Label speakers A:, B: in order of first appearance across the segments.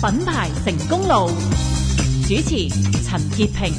A: 品牌成功路，主持陳潔平。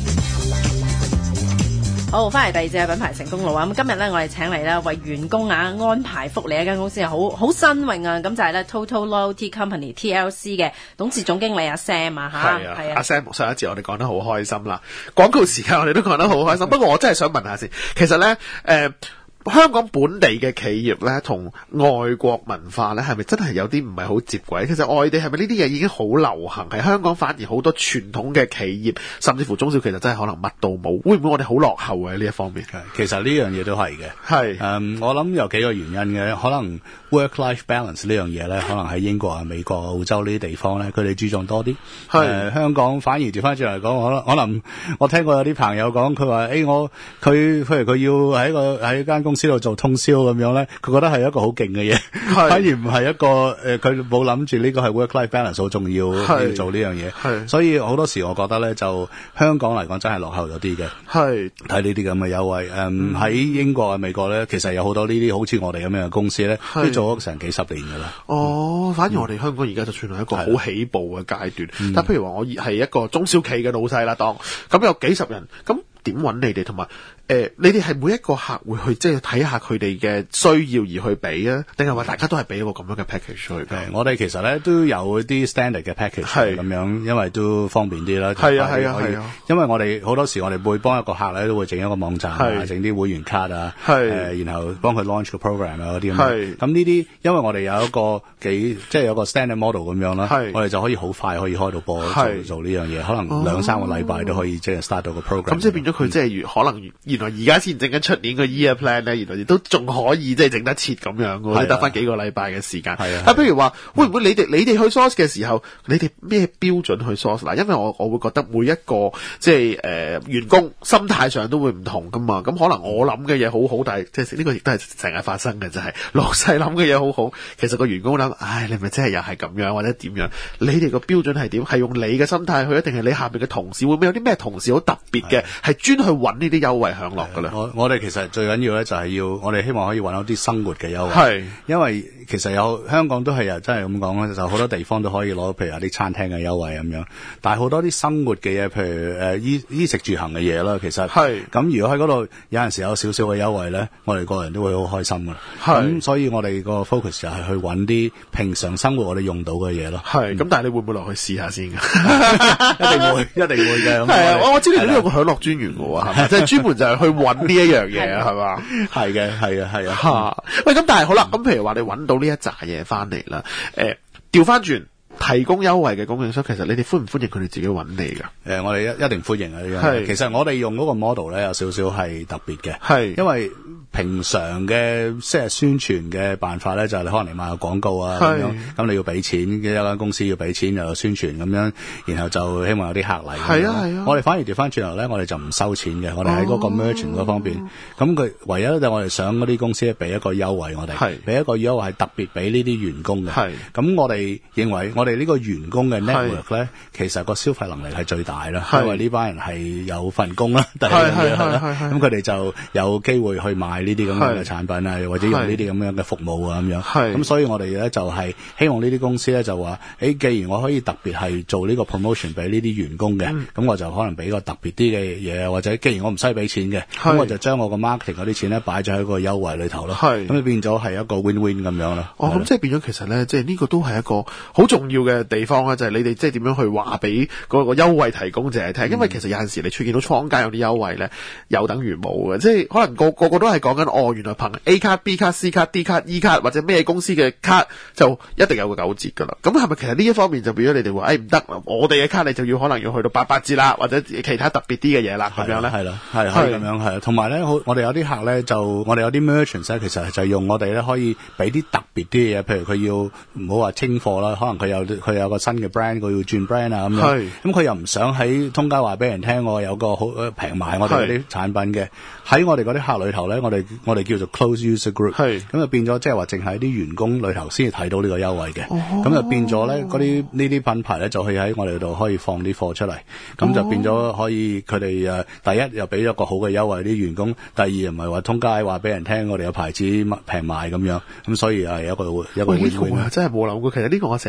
A: 好，翻嚟第二節嘅品牌成功路啊！咁今日咧，我哋請嚟咧為員工安排福利一間公司係好新穎啊！咁就係咧 Total Loyalty Company TLC 嘅董事總經理阿 Sam 啊嚇，
B: 係啊，阿 Sam 上一節我哋講得好開心啦，廣告時間我哋都講得好開心。不過我真係想問下先，其實咧香港本地嘅企業咧，同外國文化咧，係咪真係有啲唔係好接軌？其實外地係咪呢啲嘢已經好流行？係香港反而好多傳統嘅企業，甚至乎中小企業真係可能乜都冇。會唔會我哋好落後喺呢一方面？
C: 其實呢樣嘢都係嘅。係
B: 我
C: 諗有幾個原因嘅，可能 work-life balance 呢樣嘢咧，可能喺英國啊、美國、澳洲呢啲地方咧，佢哋注重多啲。香港反而調翻轉嚟講，可能我聽過有啲朋友講，佢話譬如佢要喺間公司度做通宵咁樣咧，佢覺得係一個好勁嘅嘢，反而唔係一個佢冇諗住呢個係 work-life balance 好重要要做呢樣嘢。所以好多時我覺得咧，就香港嚟講真係落後咗啲嘅。睇呢啲咁嘅優惠，喺英國啊、美國咧，其實有好多呢啲好似我哋咁樣嘅公司咧，都做咗成幾十年噶啦。
B: 反而我哋香港而家就算係一個好起步嘅階段。但譬如話我係一個中小企嘅老細啦，當咁有幾十人，咁點揾你哋？同埋你哋係每一個客會去即係睇下佢哋嘅需要而去俾啊，定係話大家都係俾一個咁樣嘅 package 去？
C: 我哋其實咧都有啲 standard 嘅 package 咁樣，因為都方便啲啦。係啊。因為我哋好多時我哋會幫一個客咧都會整一個網站啊，整啲會員卡啊，然後幫佢 launch 個 program 啊嗰啲咁。咁呢啲因為我哋有一個即係有個 standard model 咁樣啦，我哋就可以好快可以開到波做呢樣嘢，可能2-3個禮拜都可以即係 start 到個 program。咁即係變咗佢即係可能原來而家先整緊出年個 year plan 咧，原來亦都仲可以即係整得切咁樣嘅，得翻幾個禮拜嘅時間。譬如話會唔會你哋去 source 嘅時候，你哋咩標準去 source？嗱，因為我會覺得每一個即係員工心態上都會唔同噶嘛。咁可能我諗嘅嘢好好，但係即係呢個亦都係成日發生嘅，就係老細諗嘅嘢好好，其實個員工諗，唉，你咪真係又係咁樣或者點樣？你哋個標準係點？係用你嘅心態去，一定係你下邊嘅同事會唔會有啲咩同事好特別嘅，係專去揾呢啲優惠享樂噶啦？我哋其實最緊要咧就係我哋希望可以揾到啲生活嘅優惠，因為其實香港都係真係咁講咧，就好多地方都可以攞，譬如有啲餐廳嘅優惠咁樣，但係好多啲生活嘅嘢，譬如衣食住行嘅嘢啦，其實咁如果喺嗰度有陣時有少少嘅優惠咧，我哋個人都會好開心噶。咁所以我哋個 focus 就係去揾啲平常生活我哋用到嘅嘢咯。
B: 咁但係你會唔會落去試下先？
C: 一定會嘅。
B: 我知你呢有個享樂專員嘅喎，即係專門就係去揾呢一樣嘢係嘛？
C: 係嘅。
B: 喂，咁但係好啦，咁譬如話你揾到呢一紮嘢翻嚟啦，調翻轉提供優惠嘅供應商，其實你哋歡唔歡迎佢哋自己揾你㗎？
C: 我哋一定歡迎啊！呢樣其實我哋用嗰個 model 咧有少少係特別嘅，因為平常嘅即係宣傳嘅辦法咧，就係你可能嚟買個廣告啊咁樣，咁你要俾錢嘅，一間公司要俾錢又有宣傳咁樣，然後就希望有啲客嚟。我哋反而調翻轉頭咧，我哋就唔收錢嘅，我哋喺嗰個 merchant 嗰方面，咁佢唯一就我哋想嗰啲公司俾一個優惠我哋，俾一個優惠係特別俾呢啲員工嘅。咁我哋認為我哋呢個員工嘅 network 咧，其實個消費能力係最大啦，因為呢班人係有份工啦，第一樣嘢係啦，咁佢哋就有機會去買呢啲咁樣嘅產品啊，或者用呢啲咁樣嘅服務啊咁樣。咁所以我哋咧就係希望呢啲公司咧就話，既然我可以特別係做呢個 promotion 俾呢啲員工嘅，咁我就可能俾個特別啲嘅嘢，或者既然我唔使俾錢嘅，咁我就將我個 marketing 嗰啲錢咧擺咗喺個優惠裏頭咯。咁就變咗係一個 win-win 咁樣咯。
B: 咁即係變咗其實咧，即係呢個都係一個好重要嘅地方咧，就係你哋即係點樣去話俾嗰個優惠提供者聽。因為其實有陣時你出現到坊間有啲優惠咧，有等於冇嘅，即係可能個個都係講緊原來憑 A 卡、B 卡、C 卡、D 卡、E 卡或者咩公司嘅卡就一定有個9折噶啦。咁係咪其實呢一方面就變咗你哋話唔得，我哋嘅卡你就要可能要去到88折啦，或者其他特別啲嘅嘢啦咁樣咧？
C: 係咁樣係。同埋咧，我哋有啲客咧我哋有啲 merchants 咧，其實就用我哋咧可以俾啲特別啲嘅嘢，譬如佢要唔好話清貨啦，可能佢有個新嘅 brand， 佢要轉 brand 啊咁樣。咁佢又唔想喺通街話俾人聽我有個好平賣我哋嗰啲產品嘅，喺我哋嗰啲客裏頭咧，我哋叫做 close user group， 咁就變咗即係話淨係啲員工裏頭先至睇到呢個優惠嘅，咁就變咗咧呢啲品牌咧就可以喺我哋度可以放啲貨出嚟，咁就變咗可以佢哋第一又俾咗個好嘅優惠啲員工，第二唔係話通街話俾人聽我哋有牌子平賣咁樣，咁所以係一個
B: 呢個真係冇諗過，其實呢個我成日都覺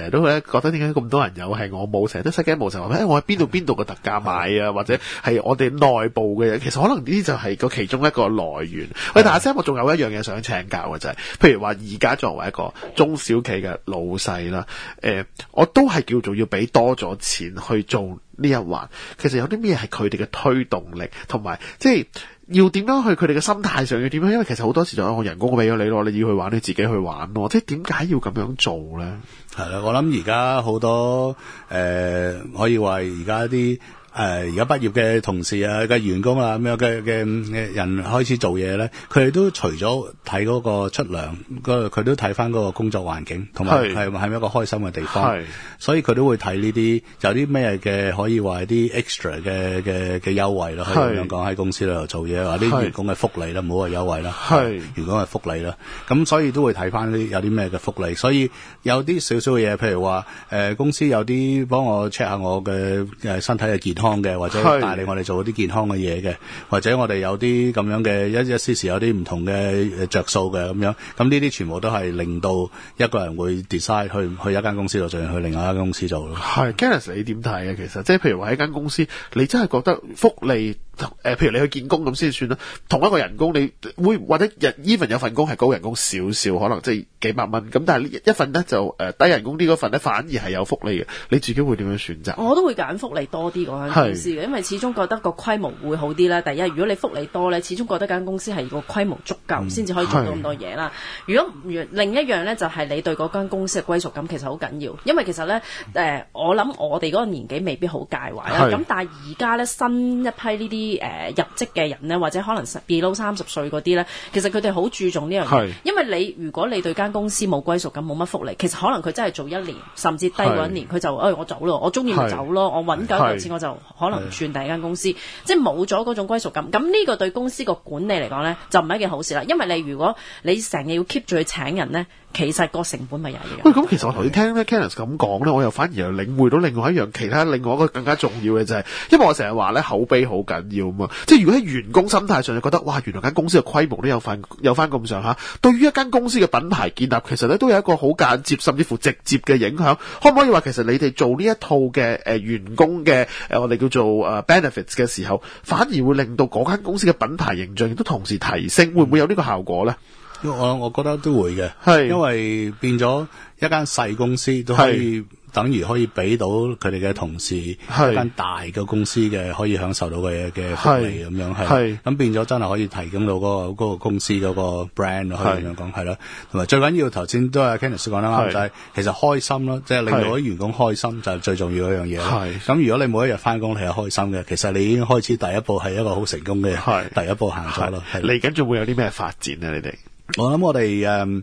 B: 覺得點解咁多人有係我冇，成日都失驚無神話我喺邊度嘅特價買啊，或者係我哋內部嘅嘢，其實可能呢啲就係個其中一個來源。喂，但係 Sam，我仲有一樣嘢想請教嘅就係，譬如話而家作為一個中小企嘅老細啦，我都係叫做要俾多咗錢去做呢一環，其實有啲咩係佢哋嘅推動力，同埋即係要點樣去佢哋嘅心態上要點樣？因為其實好多時就我人工俾咗你咯，你要去玩你自己去玩咯，即係點解要咁樣做咧？
C: 係啦，我諗而家好多可以話而家啲而家畢業嘅同事啊嘅員工啊咁樣嘅人開始做嘢咧，佢哋都除咗睇嗰個出糧，佢都睇翻嗰個工作環境，同埋係咪一個開心嘅地方。所以佢都會睇呢啲有啲咩嘅可以話啲 extra 嘅優惠啦，可以咁樣講喺公司度做嘢，或者啲員工嘅福利啦，唔好話優惠啦，員工嘅福利啦。咁所以都會睇翻啲有啲咩嘅福利。所以有啲少少嘅嘢，譬如話公司有啲幫我 check 下我嘅身體嘅健康嘅，或者帶領我哋做啲健康嘅嘢嘅，或者我哋有啲咁樣嘅一時有啲唔同嘅着數嘅咁樣，咁呢啲全部都係令到一個人會 decide 去一間公司度做，去另外一間公司做咯。係
B: Kenneth 你點睇啊？其實即係譬如話喺間公司，你真係覺得福利譬如你去見工咁先算啦，同一個人工你會或者even 有份工係高人工少少，可能即係幾百蚊咁，但係一份咧就低人工啲嗰份咧反而係有福利嘅，你自己會點樣選擇？
A: 我都會揀福利多啲嗰間公司嘅，因為始終覺得個規模會好啲啦。第一，如果你福利多咧，始終覺得間公司係個規模足夠先至可以做到咁多嘢啦。如果另一樣咧，就係你對嗰間公司嘅歸屬感其實好緊要，因為其實咧我諗我哋嗰個年紀未必好介懷啦。咁但係而家咧新一批呢啲入職嘅人咧，或者可能 below 30歲嗰啲咧，其實佢哋好注重呢樣嘢，因為如果你對間公司冇歸屬感，冇乜福利，其實可能佢真係做一年，甚至低過一年，佢就我走咯，我中意咪走咯，我揾夠一嚿錢我就可能轉第二間公司，即係冇咗嗰種歸屬感。咁呢個對公司個管理嚟講咧，就唔係一件好事啦，因為如果你成日要 keep 住去請人咧，其實個成本咪又係一樣。
B: 喂，咁其實我頭先聽咧 Kenneth 咁講咧，我又反而又領會到另外一樣另外一個更加重要嘅就係，因為我成日話咧口碑好緊要嘛，即係如果喺員工心態上就覺得哇，原來間公司嘅規模都有翻咁上下，對於一間公司嘅品牌建立，其實咧都有一個好間接甚至乎直接嘅影響。可唔可以話其實你哋做呢一套嘅員工嘅我哋叫做benefits 嘅時候，反而會令到嗰間公司嘅品牌形象亦都同時提升，會唔會有呢個效果咧？
C: 我覺得都會嘅，因為變咗一間細公司都可以等於可以俾到佢哋嘅同事一間大嘅公司嘅可以享受到嘅福利咁樣，係咁變咗真係可以提供到嗰個公司嗰個 brand 可以咁樣講，係啦。同埋最緊要頭先都係 Kenneth 講得啱，就係其實開心咯，即係令到啲員工開心就係最重要一樣嘢。咁如果你每一日翻工你係開心嘅，其實你已經開始第一步係一個好成功嘅第一步行咗咯。
B: 嚟緊仲會有啲咩發展啊？你哋？
C: 我諗我哋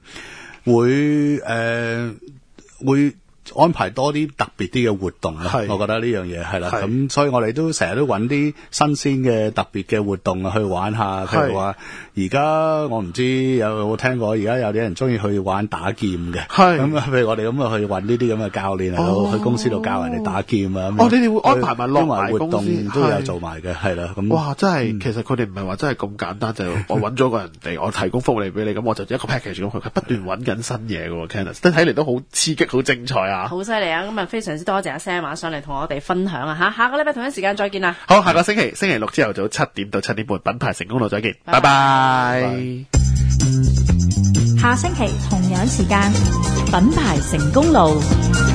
C: 會安排多啲特別啲嘅活動啦，我覺得呢樣嘢係啦，咁所以我哋都成日都揾啲新鮮嘅特別嘅活動去玩下。譬如話而家我唔知有冇聽過，而家有啲人中意去玩打劍嘅，咁譬如我哋咁去揾呢啲咁嘅教練去公司度教人哋打劍啊。
B: 你哋會安排埋落埋
C: 活動都有做埋嘅，係啦。咁
B: 哇，真係其實佢哋唔係話真係咁簡單，就我揾咗個人哋，我提供福利俾你，咁我就一個 package 咁，佢不斷揾緊新嘢嘅喎 Kenneth， 睇嚟都好刺激，好精彩啊！
A: 好犀利啊！咁啊，非常之多謝阿 Sam 上嚟同我哋分享啊！下個禮拜同一時間再見啦。
B: 好，下個星期六朝頭早7點到7點半，品牌成功路再見，拜拜。
D: 下星期同樣時間，品牌成功路。